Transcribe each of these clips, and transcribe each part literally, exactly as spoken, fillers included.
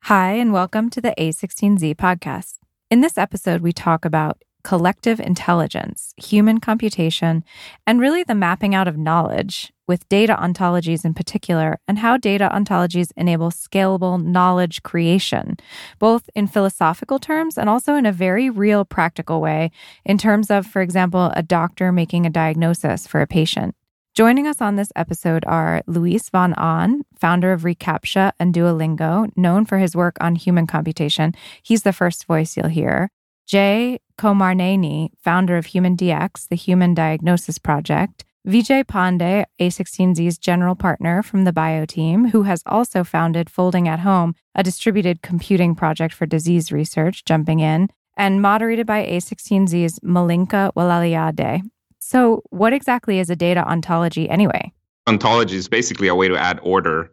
Hi, and welcome to the A sixteen Z podcast. In this episode, we talk about collective intelligence, human computation, and really the mapping out of knowledge, with data ontologies in particular, and how data ontologies enable scalable knowledge creation, both in philosophical terms and also in a very real practical way, in terms of, for example, a doctor making a diagnosis for a patient. Joining us on this episode are Luis von Ahn, founder of reCAPTCHA and Duolingo, known for his work on human computation. He's the first voice you'll hear. Jay Komarneni, founder of HumanDx, the Human Diagnosis Project. Vijay Pandey, A sixteen Z's general partner from the bio team, who has also founded Folding at Home, a distributed computing project for disease research, jumping in, and moderated by A sixteen Z's Malinka Walaliyade. So what exactly is a data ontology anyway? Ontology is basically a way to add order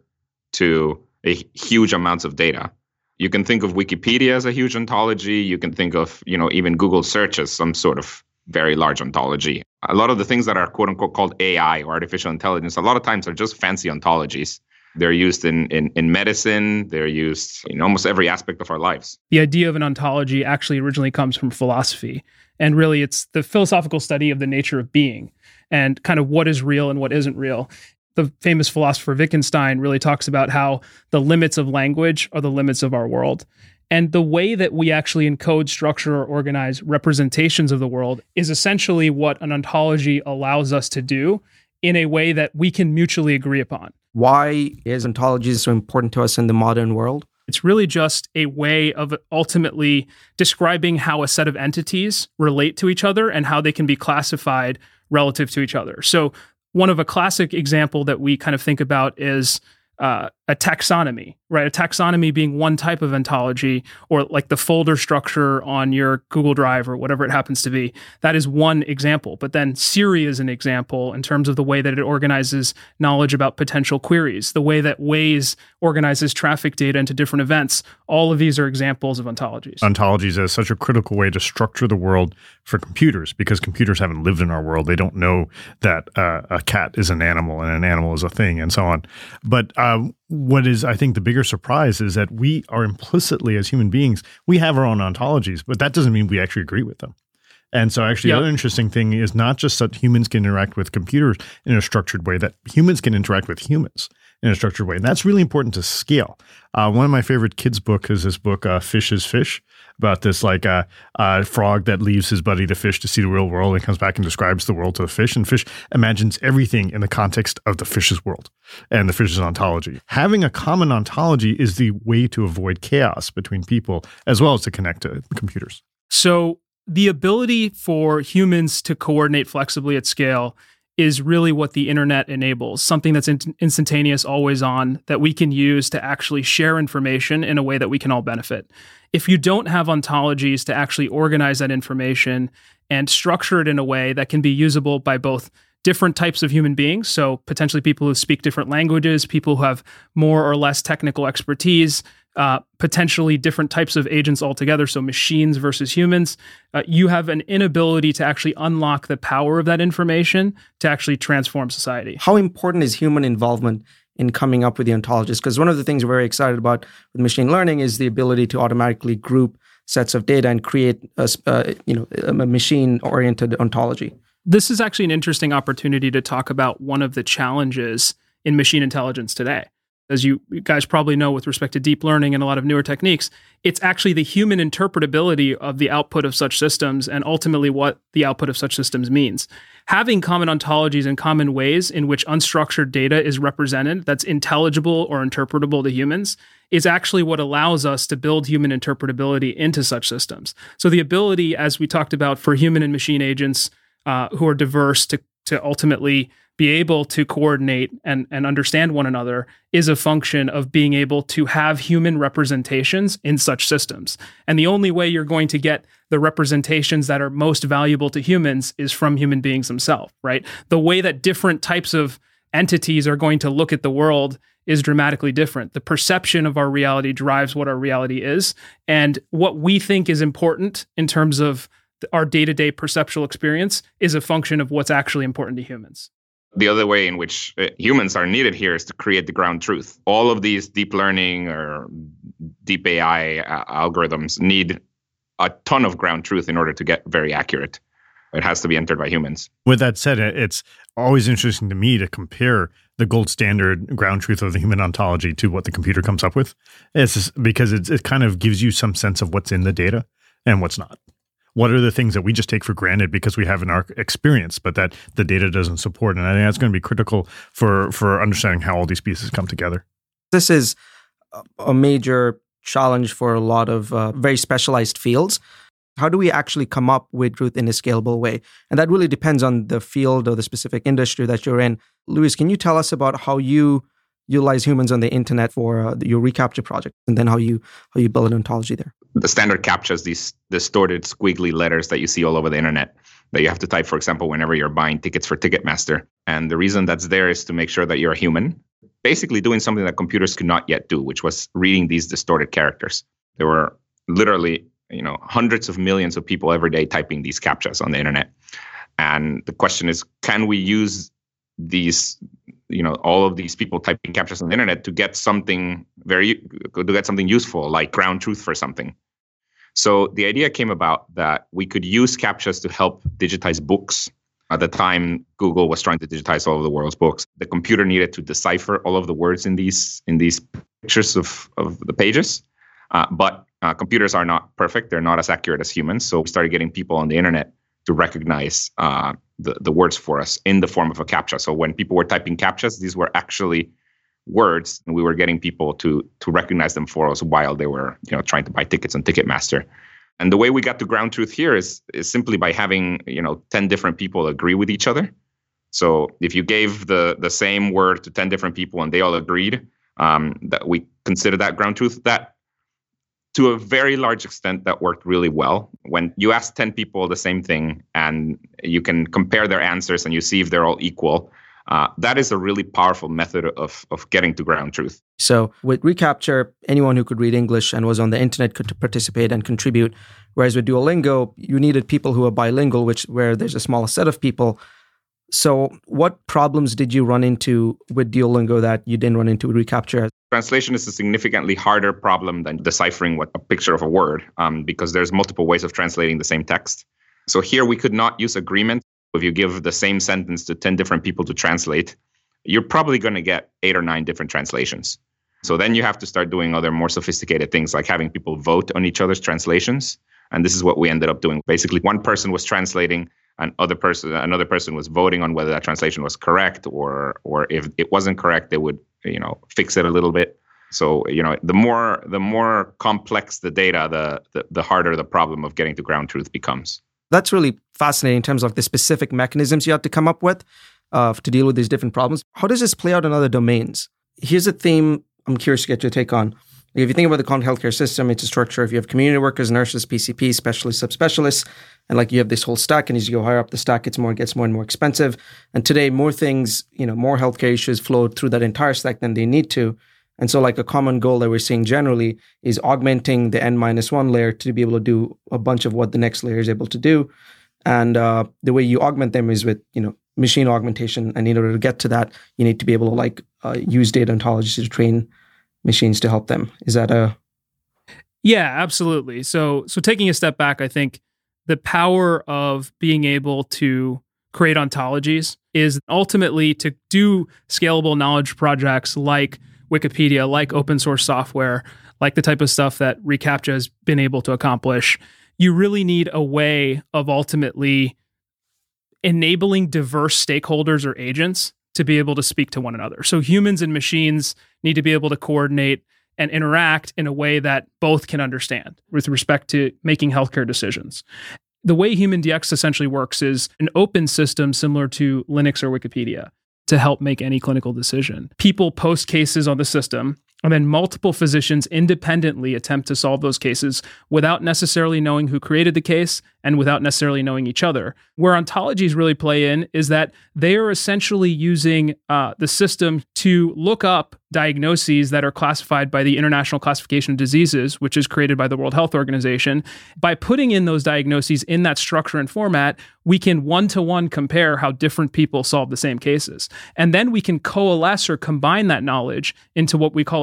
to a huge amounts of data. You can think of Wikipedia as a huge ontology. You can think of, you know, even Google search as some sort of very large ontology. A lot of the things that are quote unquote called A I or artificial intelligence, a lot of times are just fancy ontologies. They're used in, in, in medicine. They're used in almost every aspect of our lives. The idea of an ontology actually originally comes from philosophy. And really, it's the philosophical study of the nature of being and kind of what is real and what isn't real. The famous philosopher Wittgenstein really talks about how the limits of language are the limits of our world. And the way that we actually encode, structure, or organize representations of the world is essentially what an ontology allows us to do in a way that we can mutually agree upon. Why is ontology so important to us in the modern world? It's really just a way of ultimately describing how a set of entities relate to each other and how they can be classified relative to each other. So one of a classic example that we kind of think about is uh, a taxonomy, right? A taxonomy being one type of ontology, or like the folder structure on your Google Drive or whatever it happens to be. That is one example. But then Siri is an example in terms of the way that it organizes knowledge about potential queries, the way that Waze organizes traffic data into different events. All of these are examples of ontologies. Ontologies is such a critical way to structure the world for computers, because computers haven't lived in our world. They don't know that uh, a cat is an animal and an animal is a thing and so on. But um, what is, I think, the bigger surprise is that we are implicitly, as human beings, we have our own ontologies, but that doesn't mean we actually agree with them. And so actually, yep. The other interesting thing is not just that humans can interact with computers in a structured way, that humans can interact with humans in a structured way. And that's really important to scale. Uh, one of my favorite kids' books is this book, uh, Fish is Fish, about this like uh, uh, frog that leaves his buddy the fish to see the real world and comes back and describes the world to the fish. And fish imagines everything in the context of the fish's world and the fish's ontology. Having a common ontology is the way to avoid chaos between people as well as to connect to computers. So the ability for humans to coordinate flexibly at scale is really what the internet enables, something that's in- instantaneous, always on, that we can use to actually share information in a way that we can all benefit. If you don't have ontologies to actually organize that information and structure it in a way that can be usable by both different types of human beings, so potentially people who speak different languages, people who have more or less technical expertise, uh, potentially different types of agents altogether, so machines versus humans, uh, you have an inability to actually unlock the power of that information to actually transform society. How important is human involvement in coming up with the ontologies? Because one of the things we're very excited about with machine learning is the ability to automatically group sets of data and create a, uh, you know, a machine-oriented ontology. This is actually an interesting opportunity to talk about one of the challenges in machine intelligence today. As you guys probably know, with respect to deep learning and a lot of newer techniques, it's actually the human interpretability of the output of such systems and ultimately what the output of such systems means. Having common ontologies and common ways in which unstructured data is represented that's intelligible or interpretable to humans is actually what allows us to build human interpretability into such systems. So the ability, as we talked about, for human and machine agents uh, who are diverse to, to ultimately be able to coordinate and, and understand one another is a function of being able to have human representations in such systems. And the only way you're going to get the representations that are most valuable to humans is from human beings themselves, right? The way that different types of entities are going to look at the world is dramatically different. The perception of our reality drives what our reality is. And what we think is important in terms of our day-to-day perceptual experience is a function of what's actually important to humans. The other way in which uh, humans are needed here is to create the ground truth. All of these deep learning or deep A I uh, algorithms need a ton of ground truth in order to get very accurate. It has to be entered by humans. With that said, it's always interesting to me to compare the gold standard ground truth of the human ontology to what the computer comes up with. It's just because it's, it kind of gives you some sense of what's in the data and what's not. What are the things that we just take for granted because we have in our experience, but that the data doesn't support? And I think that's going to be critical for, for understanding how all these pieces come together. This is a major challenge for a lot of uh, very specialized fields. How do we actually come up with truth in a scalable way? And that really depends on the field or the specific industry that you're in. Luis, can you tell us about how you utilize humans on the internet for uh, your reCAPTCHA project, and then how you how you build an ontology there? The standard CAPTCHAs, these distorted, squiggly letters that you see all over the internet that you have to type, for example, whenever you're buying tickets for Ticketmaster. And the reason that's there is to make sure that you're a human, basically doing something that computers could not yet do, which was reading these distorted characters. There were literally you know, hundreds of millions of people every day typing these CAPTCHAs on the internet. And the question is, can we use these, you know, all of these people typing CAPTCHAs on the internet to get something very, to get something useful, like ground truth for something? So the idea came about that we could use CAPTCHAs to help digitize books. At the time, Google was trying to digitize all of the world's books. The computer needed to decipher all of the words in these, in these pictures of, of the pages. Uh, but uh, computers are not perfect. They're not as accurate as humans. So we started getting people on the internet to recognize uh, the, the words for us in the form of a CAPTCHA. So when people were typing CAPTCHAs, these were actually words, and we were getting people to to recognize them for us while they were you know trying to buy tickets on Ticketmaster. And the way we got to ground truth here is is simply by having you know ten different people agree with each other. So if you gave the the same word to ten different people and they all agreed, um, that we consider that ground truth. That to a very large extent, that worked really well. When you ask ten people the same thing and you can compare their answers and you see if they're all equal, uh, that is a really powerful method of, of getting to ground truth. So with reCAPTCHA, anyone who could read English and was on the internet could participate and contribute. Whereas with Duolingo, you needed people who are bilingual, which where there's a smaller set of people. So what problems did you run into with Duolingo that you didn't run into with reCAPTCHA? Translation is a significantly harder problem than deciphering what a picture of a word, um, because there's multiple ways of translating the same text. So here we could not use agreement. If you give the same sentence to ten different people to translate, you're probably going to get eight or nine different translations. So then you have to start doing other more sophisticated things like having people vote on each other's translations. And this is what we ended up doing. Basically, one person was translating, and other person, another person was voting on whether that translation was correct, or or if it wasn't correct, they would you know fix it a little bit. So you know the more the more complex the data, the the, the harder the problem of getting to ground truth becomes. That's really fascinating in terms of the specific mechanisms you have to come up with uh, to deal with these different problems. How does this play out in other domains? Here's a theme I'm curious to get your take on. If you think about the current healthcare system, it's a structure. If you have community workers, nurses, P C Ps, specialists, subspecialists, and like you have this whole stack, and as you go higher up the stack, it's more, it gets more and more expensive. And today, more things, you know, more healthcare issues flow through that entire stack than they need to. And so like a common goal that we're seeing generally is augmenting the N minus one layer to be able to do a bunch of what the next layer is able to do. And uh, the way you augment them is with, you know, machine augmentation. And in order to get to that, you need to be able to like uh, use data ontologies to train machines to help them. Is that a... Yeah, absolutely. So, so taking a step back, I think the power of being able to create ontologies is ultimately to do scalable knowledge projects like Wikipedia, like open source software, like the type of stuff that reCAPTCHA has been able to accomplish. You really need a way of ultimately enabling diverse stakeholders or agents to be able to speak to one another. So humans and machines need to be able to coordinate and interact in a way that both can understand with respect to making healthcare decisions. The way HumanDX essentially works is an open system similar to Linux or Wikipedia to help make any clinical decision. People post cases on the system, and then multiple physicians independently attempt to solve those cases without necessarily knowing who created the case and without necessarily knowing each other. Where ontologies really play in is that they are essentially using uh, the system to look up diagnoses that are classified by the International Classification of Diseases, which is created by the World Health Organization. By putting in those diagnoses in that structure and format, we can one-to-one compare how different people solve the same cases. And then we can coalesce or combine that knowledge into what we call a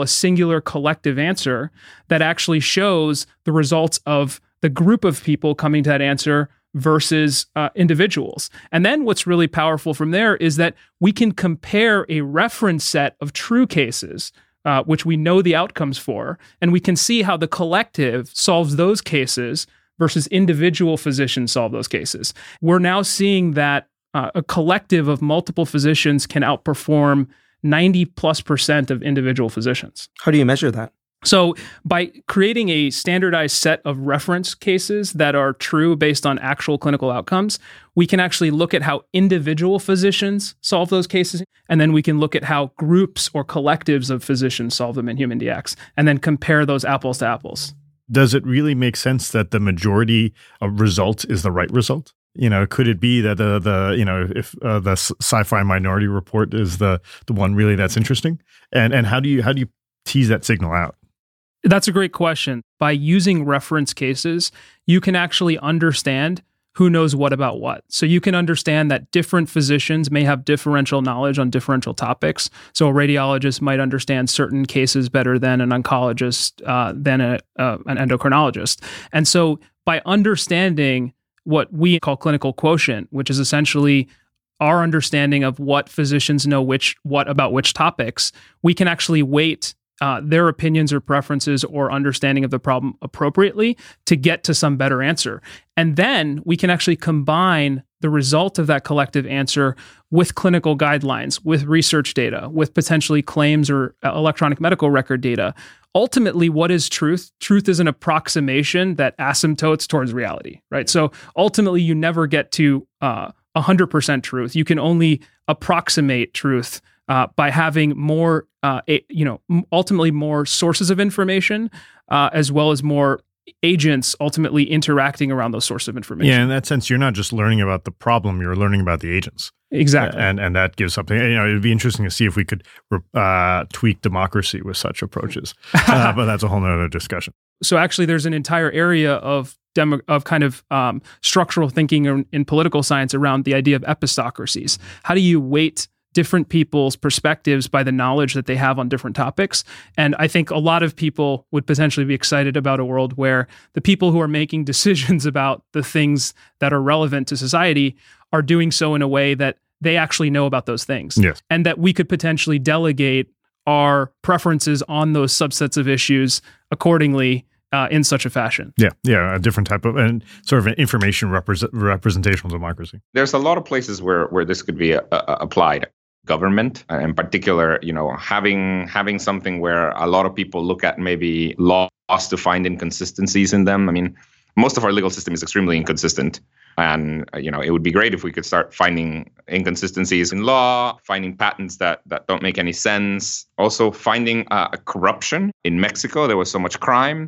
a singular collective answer that actually shows the results of the group of people coming to that answer versus uh, individuals. And then what's really powerful from there is that we can compare a reference set of true cases, uh, which we know the outcomes for, and we can see how the collective solves those cases versus individual physicians solve those cases. We're now seeing that uh, a collective of multiple physicians can outperform ninety plus percent of individual physicians. How do you measure that? So by creating a standardized set of reference cases that are true based on actual clinical outcomes, we can actually look at how individual physicians solve those cases, and then we can look at how groups or collectives of physicians solve them in HumanDx, and then compare those apples to apples. Does it really make sense that the majority of results is the right result? You know, could it be that the the you know if uh, the Sci-Fi Minority Report is the the one really that's interesting, and and how do you how do you tease that signal out? That's a great question. By using reference cases, you can actually understand who knows what about what. So you can understand that different physicians may have differential knowledge on differential topics. So a radiologist might understand certain cases better than an oncologist, uh, than a, uh, an endocrinologist. And so by understanding what we call clinical quotient, which is essentially our understanding of what physicians know which what about which topics, we can actually weight Uh, their opinions or preferences or understanding of the problem appropriately to get to some better answer. And then we can actually combine the result of that collective answer with clinical guidelines, with research data, with potentially claims or electronic medical record data. Ultimately, what is truth? Truth is an approximation that asymptotes towards reality, right? So ultimately, you never get to uh, one hundred percent truth. You can only approximate truth Uh, by having more, uh, a, you know, ultimately more sources of information, uh, as well as more agents ultimately interacting around those sources of information. Yeah, in that sense, you're not just learning about the problem; you're learning about the agents. Exactly, and and that gives something. You know, it'd be interesting to see if we could uh, tweak democracy with such approaches, uh, but that's a whole nother discussion. So actually, there's an entire area of demo, of kind of um, structural thinking in, in political science around the idea of epistocracies. How do you weight different people's perspectives by the knowledge that they have on different topics? And I think a lot of people would potentially be excited about a world where the people who are making decisions about the things that are relevant to society are doing so in a way that they actually know about those things. Yes. And that we could potentially delegate our preferences on those subsets of issues accordingly uh, in such a fashion. Yeah, yeah, a different type of, and sort of an information represent, representational democracy. There's a lot of places where, where this could be uh, uh, applied. Government, uh, in particular, you know, having having something where a lot of people look at maybe laws to find inconsistencies in them. I mean, most of our legal system is extremely inconsistent. And, uh, you know, it would be great if we could start finding inconsistencies in law, finding patents that, that don't make any sense. Also finding uh, corruption. In Mexico, there was so much crime.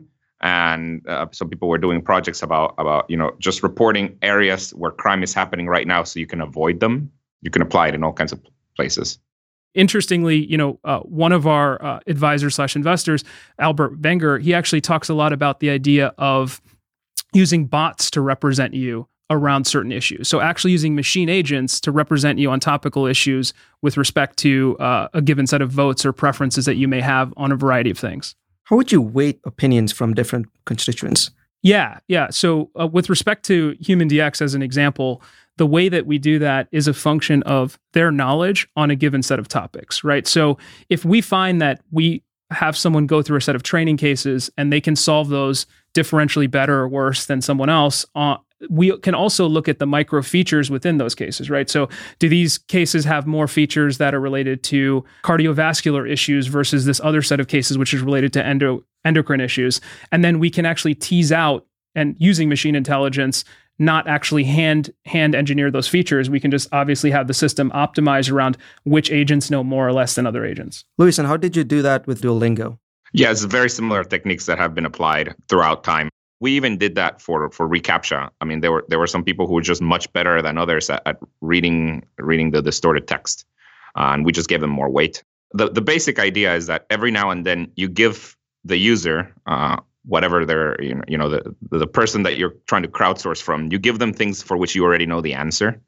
And uh, some people were doing projects about, about, you know, just reporting areas where crime is happening right now so you can avoid them. You can apply it in all kinds of places. Interestingly, you know, uh, one of our uh, advisors slash investors, Albert Wenger, he actually talks a lot about the idea of using bots to represent you around certain issues. So actually using machine agents to represent you on topical issues with respect to uh, a given set of votes or preferences that you may have on a variety of things. How would you weight opinions from different constituents? Yeah, yeah. So uh, with respect to HumanDx as an example, the way that we do that is a function of their knowledge on a given set of topics, right? So if we find that we have someone go through a set of training cases and they can solve those differentially better or worse than someone else, uh, we can also look at the micro features within those cases, right? So do these cases have more features that are related to cardiovascular issues versus this other set of cases, which is related to endo, endocrine issues? And then we can actually tease out, and using machine intelligence, not actually hand hand engineer those features. We can just obviously have the system optimized around which agents know more or less than other agents. Luis, and how did you do that with Duolingo? Yeah, it's very similar techniques that have been applied throughout time. We even did that for for reCAPTCHA. I mean, there were there were some people who were just much better than others at, at reading reading the distorted text, uh, and we just gave them more weight. The the basic idea is that every now and then you give the user, uh, whatever they're, you know, you know the the person that you're trying to crowdsource from, you give them things for which you already know the answer,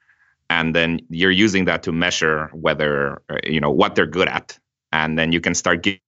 and then you're using that to measure whether, uh, you know, what they're good at, and then you can start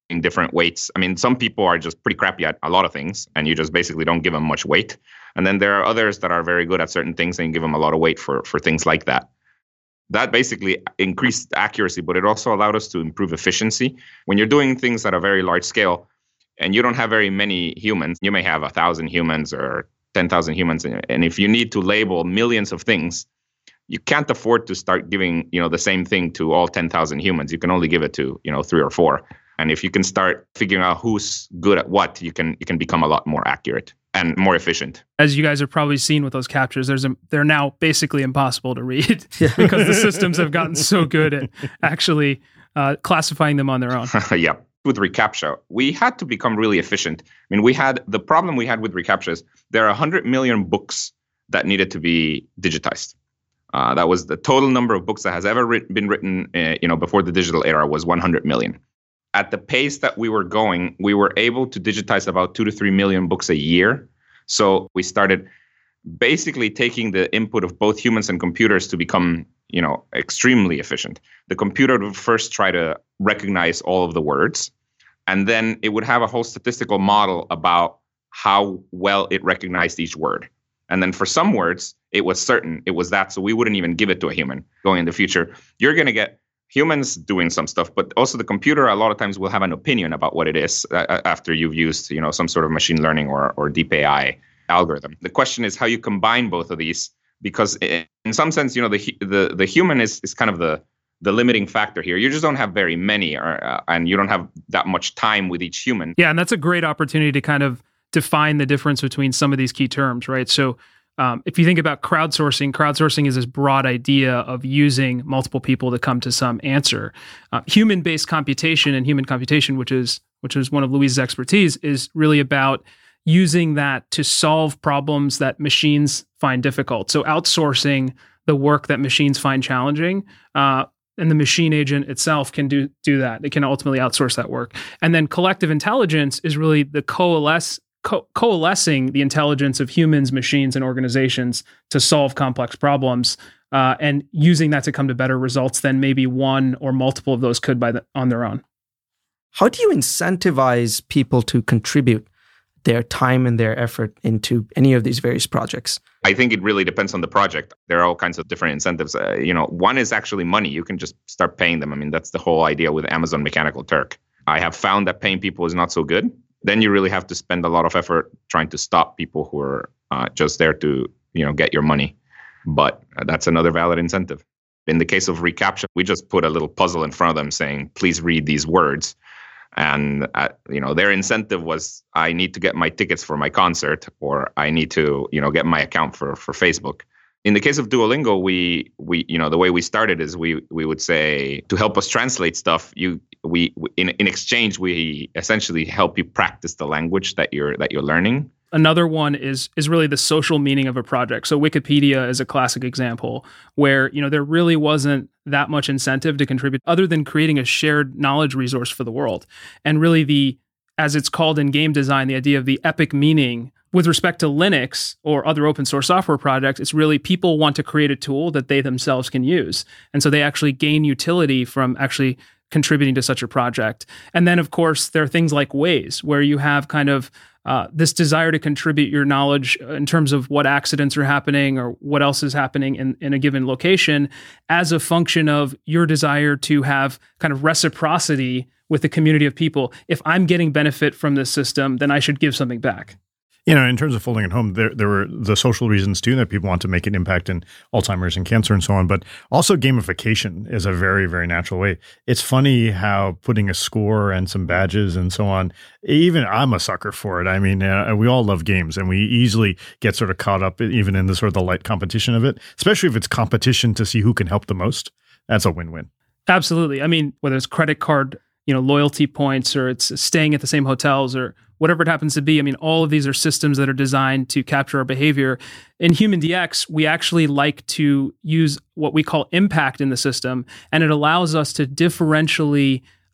different weights. I mean, some people are just pretty crappy at a lot of things, and you just basically don't give them much weight. And then there are others that are very good at certain things, and you give them a lot of weight for, for things like that. That basically increased accuracy, but it also allowed us to improve efficiency. When you're doing things at a very large scale and you don't have very many humans, you may have a thousand humans or ten thousand humans. And if you need to label millions of things, you can't afford to start giving, you know, the same thing to all ten thousand humans. You can only give it to, you know, three or four. And if you can start figuring out who's good at what, you can you can become a lot more accurate and more efficient. As you guys have probably seen with those captures, there's a, they're now basically impossible to read because the systems have gotten so good at actually uh, classifying them on their own. Yeah. With reCAPTCHA, we had to become really efficient. I mean, we had the problem we had with reCAPTCHA is there are one hundred million books that needed to be digitized. Uh, that was the total number of books that has ever writ- been written, uh, you know, before the digital era was one hundred million. At the pace that we were going, we were able to digitize about two to three million books a year. So we started basically taking the input of both humans and computers to become, you know, extremely efficient. The computer would first try to recognize all of the words, and then it would have a whole statistical model about how well it recognized each word. And then for some words, it was certain it was that, so we wouldn't even give it to a human. Going in the future, you're going to get humans doing some stuff, but also the computer a lot of times will have an opinion about what it is uh, after you've used, you know, some sort of machine learning or, or deep A I algorithm. The question is how you combine both of these, because in some sense, you know, the the the human is is kind of the the limiting factor here. You just don't have very many, or, uh, and you don't have that much time with each human. Yeah, and that's a great opportunity to kind of define the difference between some of these key terms, right? So Um, if you think about crowdsourcing, crowdsourcing is this broad idea of using multiple people to come to some answer. Uh, human-based computation and human computation, which is which is one of Luis's expertise, is really about using that to solve problems that machines find difficult. So outsourcing the work that machines find challenging, uh, and the machine agent itself can do do that. It can ultimately outsource that work. And then collective intelligence is really the coalesce Co- coalescing the intelligence of humans, machines, and organizations to solve complex problems, uh, and using that to come to better results than maybe one or multiple of those could by the, on their own. How do you incentivize people to contribute their time and their effort into any of these various projects? I think it really depends on the project. There are all kinds of different incentives. Uh, you know, one is actually money. You can just start paying them. I mean, that's the whole idea with Amazon Mechanical Turk. I have found that paying people is not so good. Then you really have to spend a lot of effort trying to stop people who are uh, just there to, you know, get your money. But uh, that's another valid incentive. In the case of reCAPTCHA, we just put a little puzzle in front of them saying, please read these words. And, uh, you know, their incentive was, I need to get my tickets for my concert, or I need to, you know, get my account for, for Facebook. In the case of Duolingo, we, we, you know, the way we started is we, we would say, to help us translate stuff, you, we, in, in exchange, we essentially help you practice the language that you're, that you're learning. Another one is is really the social meaning of a project. So Wikipedia is a classic example where, you know, there really wasn't that much incentive to contribute other than creating a shared knowledge resource for the world. And really the, as it's called in game design, the idea of the epic meaning with respect to Linux or other open source software projects, it's really people want to create a tool that they themselves can use. And so they actually gain utility from actually contributing to such a project. And then, of course, there are things like Waze, where you have kind of uh, this desire to contribute your knowledge in terms of what accidents are happening or what else is happening in, in a given location as a function of your desire to have kind of reciprocity with the community of people. If I'm getting benefit from this system, then I should give something back. You know, in terms of folding it home, there there were the social reasons too, that people want to make an impact in Alzheimer's and cancer and so on. But also gamification is a very, very natural way. It's funny how putting a score and some badges and so on, even I'm a sucker for it. I mean, uh, we all love games, and we easily get sort of caught up even in the sort of the light competition of it, especially if it's competition to see who can help the most. That's a win-win. Absolutely. I mean, whether it's credit card, you know, loyalty points, or it's staying at the same hotels, or whatever it happens to be. I mean, all of these are systems that are designed to capture our behavior. In Human D X, we actually like to use what we call impact in the system, and it allows us to differentially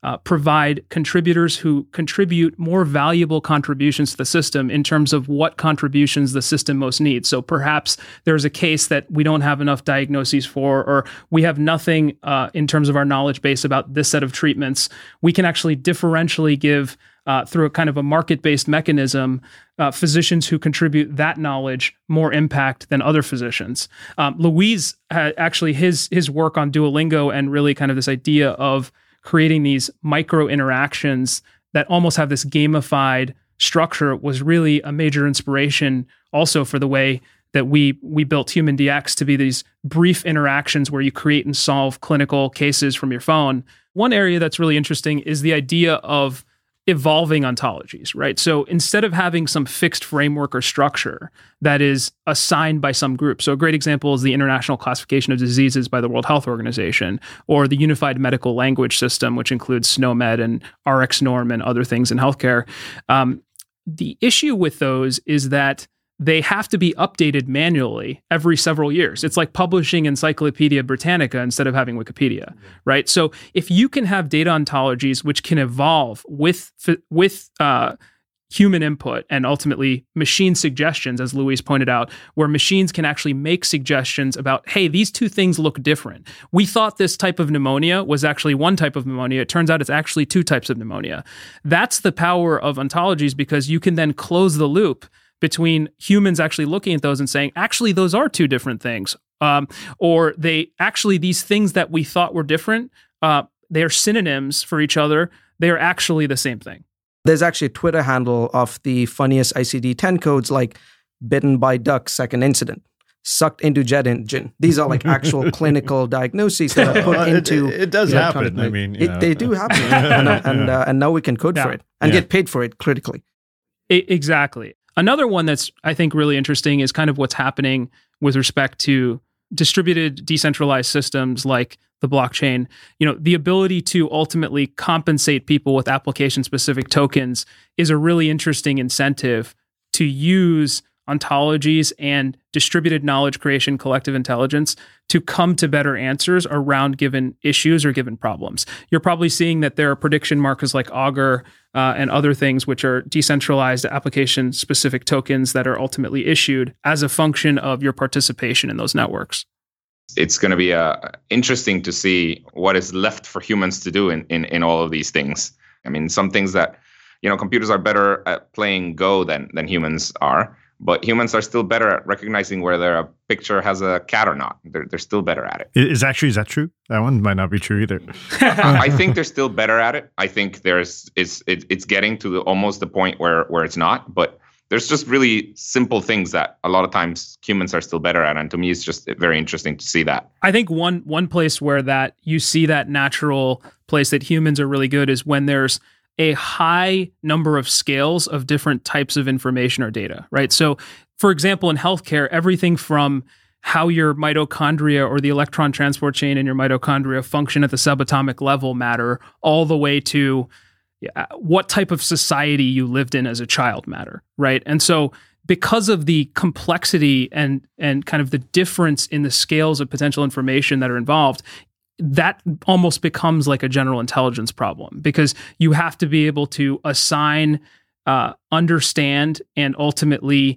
uh, provide contributors who contribute more valuable contributions to the system in terms of what contributions the system most needs. So perhaps there's a case that we don't have enough diagnoses for, or we have nothing uh, in terms of our knowledge base about this set of treatments. We can actually differentially give Uh, through a kind of a market-based mechanism, uh, physicians who contribute that knowledge more impact than other physicians. Um, Luis had actually his his work on Duolingo and really kind of this idea of creating these micro interactions that almost have this gamified structure was really a major inspiration also for the way that we we built HumanDx to be these brief interactions where you create and solve clinical cases from your phone. One area that's really interesting is the idea of evolving ontologies, right? So instead of having some fixed framework or structure that is assigned by some group, so a great example is the International Classification of Diseases by the World Health Organization, or the Unified Medical Language System, which includes SNOMED and RxNorm and other things in healthcare. Um, the issue with those is that they have to be updated manually every several years. It's like publishing Encyclopedia Britannica instead of having Wikipedia, right? So if you can have data ontologies which can evolve with with uh, human input and ultimately machine suggestions, as Luis pointed out, where machines can actually make suggestions about, hey, these two things look different. We thought this type of pneumonia was actually one type of pneumonia. It turns out it's actually two types of pneumonia. That's the power of ontologies, because you can then close the loop between humans actually looking at those and saying, actually, those are two different things. Um, or they actually, these things that we thought were different, uh, they are synonyms for each other. They are actually the same thing. There's actually a Twitter handle of the funniest I C D ten codes, like bitten by duck, second incident, sucked into jet engine. These are like actual clinical diagnoses that are put well, into. It, it does happen. I mean, you it, know. they do happen. and and, uh, and now we can code yeah. for it and Yeah. get paid for it critically. It, exactly. Another one that's, I think, really interesting is kind of what's happening with respect to distributed, decentralized systems like the blockchain. You know, the ability to ultimately compensate people with application-specific tokens is a really interesting incentive to use ontologies and distributed knowledge creation, collective intelligence to come to better answers around given issues or given problems. You're probably seeing that there are prediction markers like Augur uh, and other things which are decentralized application-specific tokens that are ultimately issued as a function of your participation in those networks. It's going to be uh, interesting to see what is left for humans to do in, in, in all of these things. I mean, some things that, you know, computers are better at playing Go than than humans are. But humans are still better at recognizing whether a picture has a cat or not. They're they're still better at it. Is actually is that true? That one might not be true either. I, I think they're still better at it. I think there's it's it, it's getting to the, almost the point where where it's not. But there's just really simple things that a lot of times humans are still better at, and to me, it's just very interesting to see that. I think one one place where that you see that natural place that humans are really good is when there's a high number of scales of different types of information or data, right? So, for example, in healthcare, everything from how your mitochondria or the electron transport chain in your mitochondria function at the subatomic level matter, all the way to yeah, what type of society you lived in as a child matter, right? And so, because of the complexity and and kind of the difference in the scales of potential information that are involved, that almost becomes like a general intelligence problem, because you have to be able to assign, uh, understand, and ultimately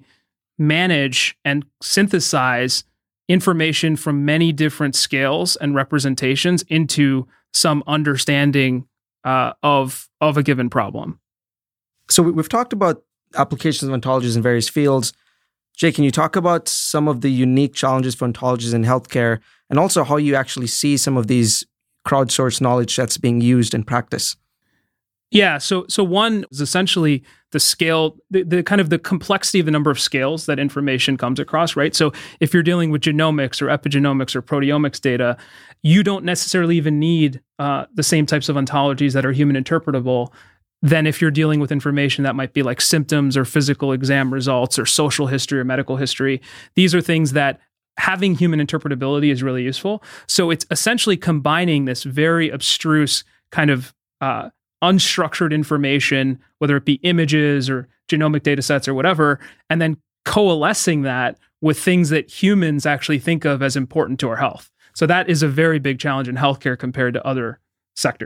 manage and synthesize information from many different scales and representations into some understanding uh, of of a given problem. So we, we've talked about applications of ontologies in various fields. Jay, can you talk about some of the unique challenges for ontologies in healthcare, and also how you actually see some of these crowdsourced knowledge sets being used in practice? Yeah, so so one is essentially the scale, the, the kind of the complexity of the number of scales that information comes across, right? So if you're dealing with genomics or epigenomics or proteomics data, you don't necessarily even need uh, the same types of ontologies that are human interpretable than if you're dealing with information that might be like symptoms or physical exam results or social history or medical history. These are things that having human interpretability is really useful. So it's essentially combining this very abstruse kind of uh, unstructured information, whether it be images or genomic data sets or whatever, and then coalescing that with things that humans actually think of as important to our health. So that is a very big challenge in healthcare compared to other sectors.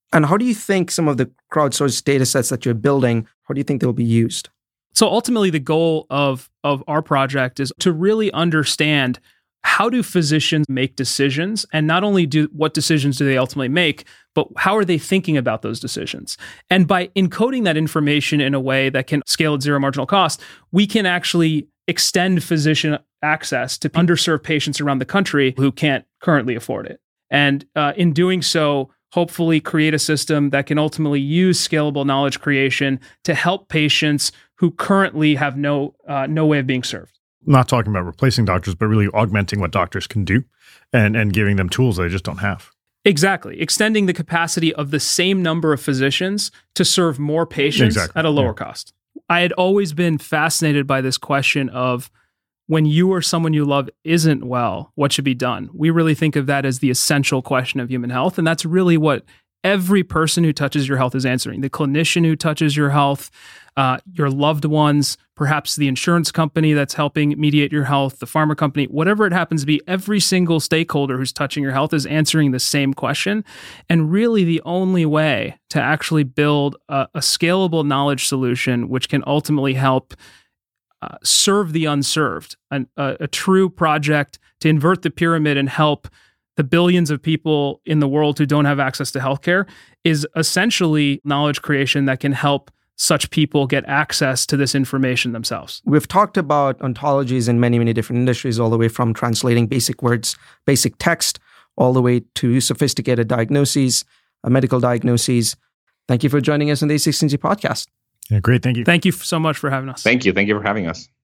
And how do you think some of the crowdsourced data sets that you're building, how do you think they'll be used? So ultimately, the goal of, of our project is to really understand how do physicians make decisions, and not only do what decisions do they ultimately make, but how are they thinking about those decisions? And by encoding that information in a way that can scale at zero marginal cost, we can actually extend physician access to underserved patients around the country who can't currently afford it. And uh, in doing so, hopefully create a system that can ultimately use scalable knowledge creation to help patients who currently have no uh, no way of being served. Not talking about replacing doctors, but really augmenting what doctors can do and, and giving them tools they just don't have. Exactly. Extending the capacity of the same number of physicians to serve more patients exactly. at a lower yeah. cost. I had always been fascinated by this question of when you or someone you love isn't well, what should be done? We really think of that as the essential question of human health. And that's really what every person who touches your health is answering. The clinician who touches your health, uh, your loved ones, perhaps the insurance company that's helping mediate your health, the pharma company, whatever it happens to be, every single stakeholder who's touching your health is answering the same question. And really the only way to actually build a, a scalable knowledge solution, which can ultimately help uh, serve the unserved, an, a, a true project to invert the pyramid and help the billions of people in the world who don't have access to healthcare, is essentially knowledge creation that can help such people get access to this information themselves. We've talked about ontologies in many, many different industries, all the way from translating basic words, basic text, all the way to sophisticated diagnoses, uh, medical diagnoses. Thank you for joining us on the A sixteen Z podcast. Yeah, great. Thank you. Thank you so much for having us. Thank you. Thank you for having us.